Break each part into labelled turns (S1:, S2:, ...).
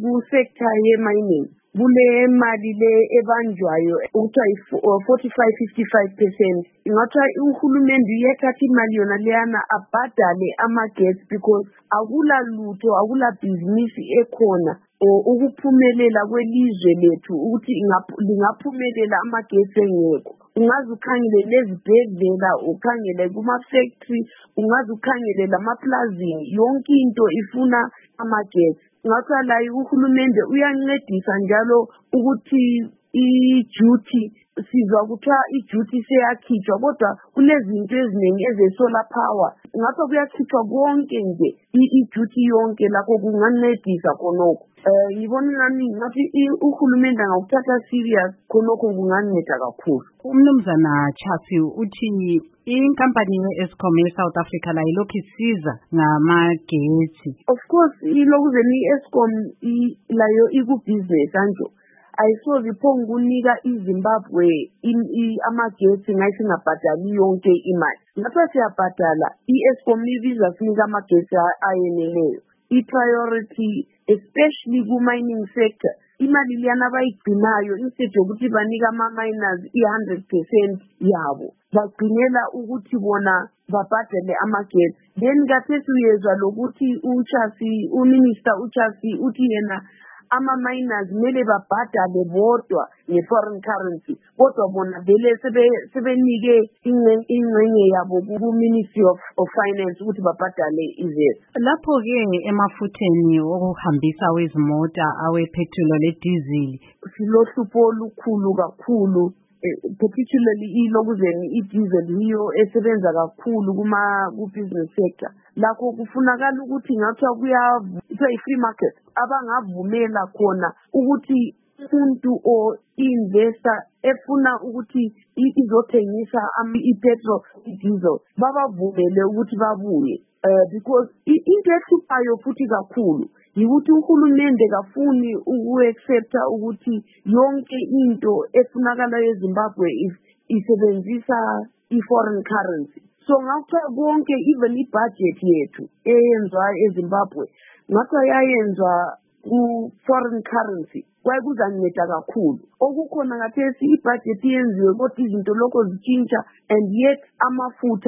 S1: ku-sector ye-mining kule mali le ebanjwayo ukuthiwa 45-55%. Ingathiwa uhulumende uyathatha imali yona leyana abhadale ama-gas because akula lutho akula bhizinisi ekhona ukuphumelela kwelizwe lethu ukuthi lingaphumelela ama-gas engekho. Ungaze ukhangele lezibhedlela, ukhangele kuma-factory, ungaze ukhangele lamaplazini, yonke into ifuna ama-gas. Ngakho la uhulumende uyancedisa njalo ukuthi i-duty sizwa kuthiwa i-duty seyakhitshwa kodwa kunezinto eziningi eze-solar power. Ngakho kuyakhitshwa konke nje i-duty yonke lakho kungancedisa khonokho. Ngibona ngani ngathi uhulumende angakuthatha serious khonokho kunganceda kakhulu.
S2: Umnumzana Chasi uthi inkampani ye-Eskom e-South Africa la ilokhu isiza ngamagesi.
S1: Of course ilokuzeni i-Eskom layo iku-business anjo. Ayisoze iphonga ukunika iZimbabwe amagesi ngathi singabhadali yonke imali. Ngapha siyabhadala i-Eskom ibiza sinika amagesi ayeneleyo. I-priority especially ku-mining sector imali liyana bayigcinayo instead yokuthi banika ama-miners i-100% yabo bagcinela ukuthi bona babhadele amagesi. Then kathesi uyezwa lokuthi uminister uChasi uthi yena ama-miners kumele babhadale bodwa nge-foreign currency kodwa bona vele sebenike ingxenye yabo ku-Ministry of Finance ukuthi babhadale izelo.
S2: Lapho-ke emafutheni okuhambisa wezimota awepetrol le-diesel
S1: silohlupho olukhulu kakhulu, particularly ilokuzeni i-diesel yiyo esebenza kakhulu ku-business sector. Lakho kufunakala ukuthi ngathiwa kuthiwa i-free market abangavumela khona ukuthi umuntu or investor efuna ukuthi izothengisa i-petrol i-diesel babavumele ukuthi babuye because into ehluphayo futhi kakhulu yikuthi uhulumende kafuni uku-accepta ukuthi yonke into efunakala eZimbabwe isebenzisa i-foreign currency. So ngakho konke even i-budget yethu eyenzwa eZimbabwe ngakho yayenzwa ku-foreign currency kwakuzanginceda kakhulu. Okukhona ngathesi i-budget yenziwe kodwa izinto lokho zitshintsha and yet amafutha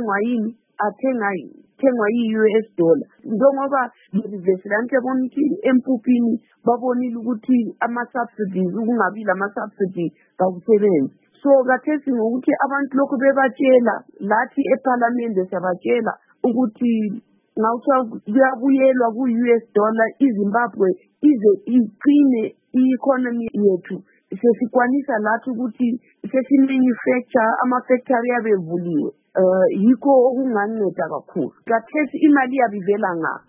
S1: athengwa yi-US dollar. Njengoba university yabona ukuthi empuphini babonile ukuthi ama-subsidies ukungabi lama-subsidies kakusebenzi. So kathesi ngokuthi abantu lokho bebatshela lathi eParliament siyabatshela ukuthi ngawuthiwa kuyabuyelwa ku-US dollar iZimbabwe ize iqine i-economy yethu sesikwanisa lathi ukuthi sesimanufacture ama-factory yabevuliwe. Yikho okunganceda kakhulu. Kathesi imali yabivela nga